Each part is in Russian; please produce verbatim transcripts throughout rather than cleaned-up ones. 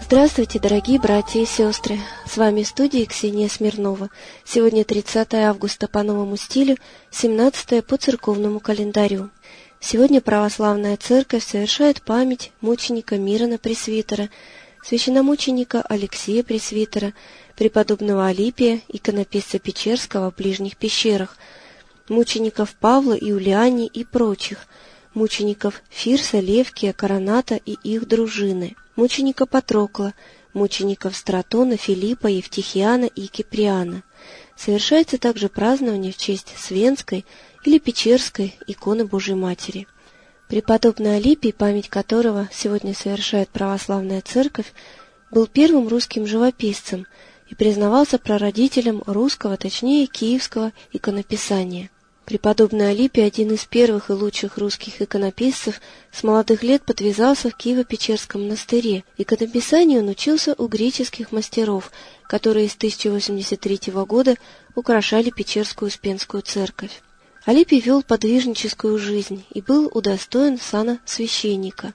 Здравствуйте, дорогие братья и сестры! С вами в студии Ксения Смирнова. Сегодня тридцатое августа по новому стилю, семнадцатое по церковному календарю. Сегодня православная церковь совершает память мученика Мирона Пресвитера, священномученика Алексея Пресвитера, преподобного Алипия, иконописца Печерского в ближних пещерах, мучеников Павла, Иулиани и прочих, мучеников Фирса, Левкия, Короната и их дружины, мученика Патрокла, мучеников Стратона, Филиппа, Евтихиана и Киприана. Совершается также празднование в честь Свенской или Печерской иконы Божией Матери. Преподобный Алипий, память которого сегодня совершает православная церковь, был первым русским живописцем и признавался прародителем русского, точнее киевского иконописания. Преподобный Алипий, один из первых и лучших русских иконописцев, с молодых лет подвязался в Киево-Печерском монастыре. Иконописанию он учился у греческих мастеров, которые с тысяча восемьдесят третьего года украшали Печерскую Успенскую церковь. Алипий вел подвижническую жизнь и был удостоен сана священника.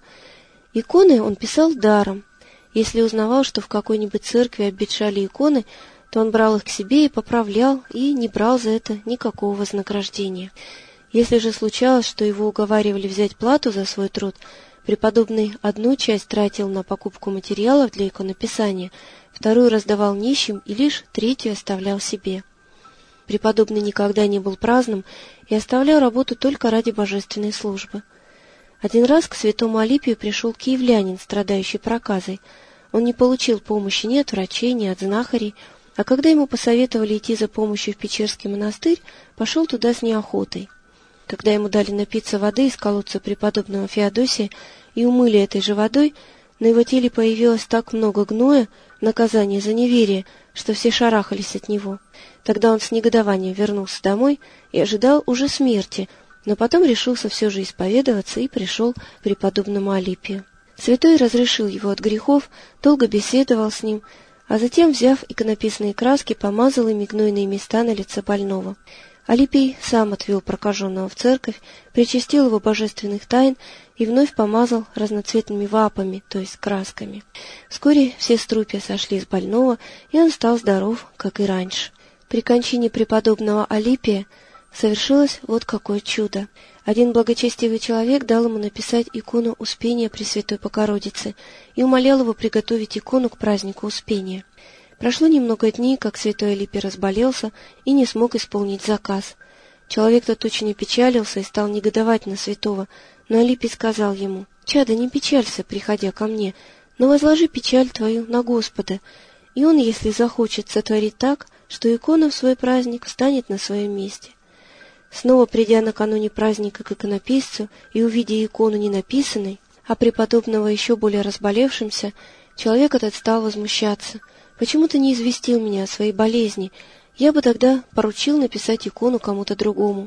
Иконы он писал даром. Если узнавал, что в какой-нибудь церкви обветшали иконы, то он брал их к себе и поправлял, и не брал за это никакого вознаграждения. Если же случалось, что его уговаривали взять плату за свой труд, преподобный одну часть тратил на покупку материалов для иконописания, вторую раздавал нищим и лишь третью оставлял себе. Преподобный никогда не был праздным и оставлял работу только ради божественной службы. Один раз к святому Алипию пришел киевлянин, страдающий проказой. Он не получил помощи ни от врачей, ни от знахарей, а когда ему посоветовали идти за помощью в Печерский монастырь, пошел туда с неохотой. Когда ему дали напиться воды из колодца преподобного Феодосия и умыли этой же водой, на его теле появилось так много гноя, наказание за неверие, что все шарахались от него. Тогда он с негодованием вернулся домой и ожидал уже смерти, но потом решился все же исповедоваться и пришел к преподобному Алипию. Святой разрешил его от грехов, долго беседовал с ним, а затем, взяв иконописные краски, помазал ими гнойные места на лице больного. Алипий сам отвел прокаженного в церковь, причастил его божественных тайн и вновь помазал разноцветными вапами, то есть красками. Вскоре все струпья сошли с больного, и он стал здоров, как и раньше. При кончине преподобного Алипия совершилось вот какое чудо. Один благочестивый человек дал ему написать икону Успения Пресвятой Богородицы и умолял его приготовить икону к празднику Успения. Прошло немного дней, как святой Алипий разболелся и не смог исполнить заказ. Человек тот очень печалился и стал негодовать на святого, но Алипий сказал ему: «Чадо, не печалься, приходя ко мне, но возложи печаль твою на Господа, и он, если захочет, сотворит так, что икона в свой праздник встанет на своем месте». Снова придя накануне праздника к иконописцу и увидя икону не написанной, а преподобного еще более разболевшимся, человек этот стал возмущаться: «Почему ты не известил меня о своей болезни? Я бы тогда поручил написать икону кому-то другому».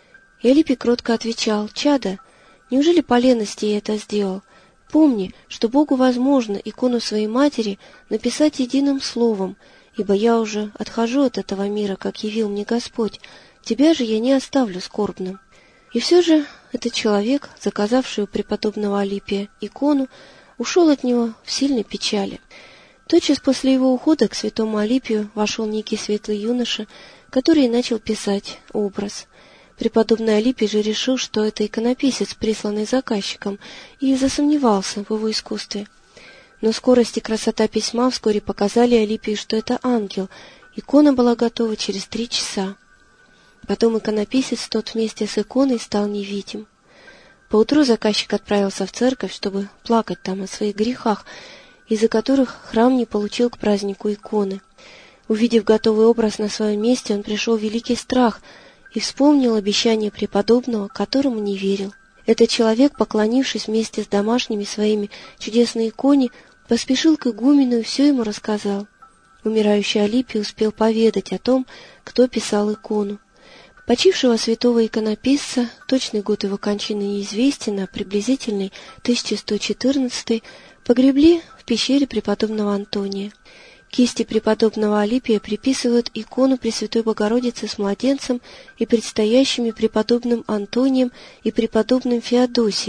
И Алипий кротко отвечал: «Чадо, неужели по лености я это сделал? Помни, что Богу возможно икону своей матери написать единым словом, ибо я уже отхожу от этого мира, как явил мне Господь. Тебя же я не оставлю скорбным». И все же этот человек, заказавший у преподобного Алипия икону, ушел от него в сильной печали. Тотчас после его ухода к святому Алипию вошел некий светлый юноша, который начал писать образ. Преподобный Алипий же решил, что это иконописец, присланный заказчиком, и засомневался в его искусстве. Но скорость и красота письма вскоре показали Алипию, что это ангел. Икона была готова через три часа. Потом иконописец тот вместе с иконой стал невидим. Поутру заказчик отправился в церковь, чтобы плакать там о своих грехах, из-за которых храм не получил к празднику иконы. Увидев готовый образ на своем месте, он пришел в великий страх и вспомнил обещание преподобного, которому не верил. Этот человек, поклонившись вместе с домашними своими чудесной иконе, поспешил к игумену и все ему рассказал. Умирающий Алипий успел поведать о том, кто писал икону. Почившего святого иконописца, точный год его кончины неизвестен, а приблизительный тысяча сто четырнадцатый, погребли в пещере преподобного Антония. Кисти преподобного Алипия приписывают икону Пресвятой Богородицы с младенцем и предстоящими преподобным Антонием и преподобным Феодосием,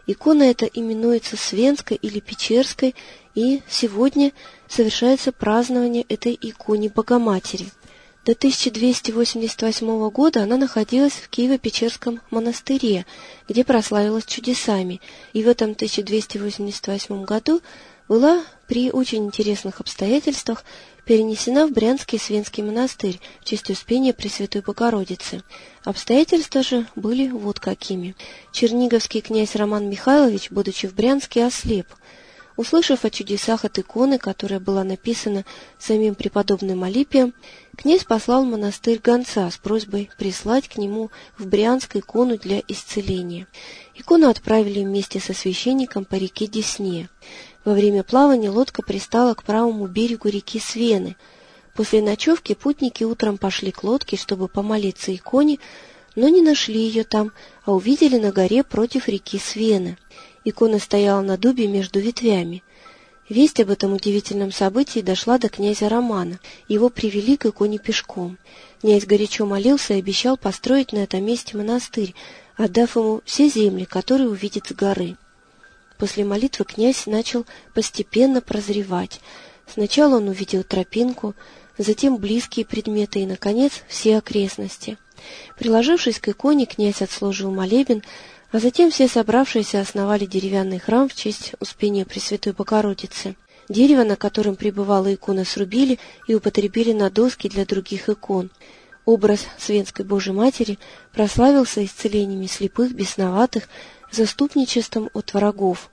Икона эта именуется Свенской или Печерской, и сегодня совершается празднование этой иконе Богоматери. До тысяча двести восемьдесят восьмого года она находилась в Киево-Печерском монастыре, где прославилась чудесами, и в этом тысяча двести восемьдесят восьмом году была при очень интересных обстоятельствах перенесена в Брянский Свенский монастырь в честь Успения Пресвятой Богородицы. Обстоятельства же были вот какими. Черниговский князь Роман Михайлович, будучи в Брянске, ослеп. Услышав о чудесах от иконы, которая была написана самим преподобным Алипием, князь послал в монастырь гонца с просьбой прислать к нему в Брянск икону для исцеления. Икону отправили вместе со священником по реке Десне. Во время плавания лодка пристала к правому берегу реки Свены. После ночевки путники утром пошли к лодке, чтобы помолиться иконе, но не нашли ее там, а увидели на горе против реки Свены. Икона стояла на дубе между ветвями. Весть об этом удивительном событии дошла до князя Романа. Его привели к иконе пешком. Князь горячо молился и обещал построить на этом месте монастырь, отдав ему все земли, которые увидит с горы. После молитвы князь начал постепенно прозревать. Сначала он увидел тропинку, затем близкие предметы и, наконец, все окрестности. Приложившись к иконе, князь отслужил молебен, а затем все собравшиеся основали деревянный храм в честь Успения Пресвятой Богородицы. Дерево, на котором пребывала икона, срубили и употребили на доски для других икон. Образ Свенской Божией Матери прославился исцелениями слепых, бесноватых, заступничеством от врагов.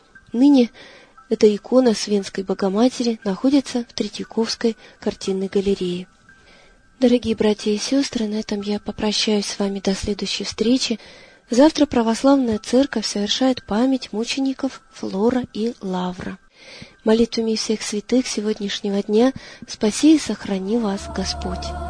Ныне эта икона Свенской Богоматери находится в Третьяковской картинной галерее. Дорогие братья и сестры, на этом я попрощаюсь с вами до следующей встречи. Завтра Православная Церковь совершает память мучеников Флора и Лавра. Молитвами всех святых сегодняшнего дня спаси и сохрани вас Господь.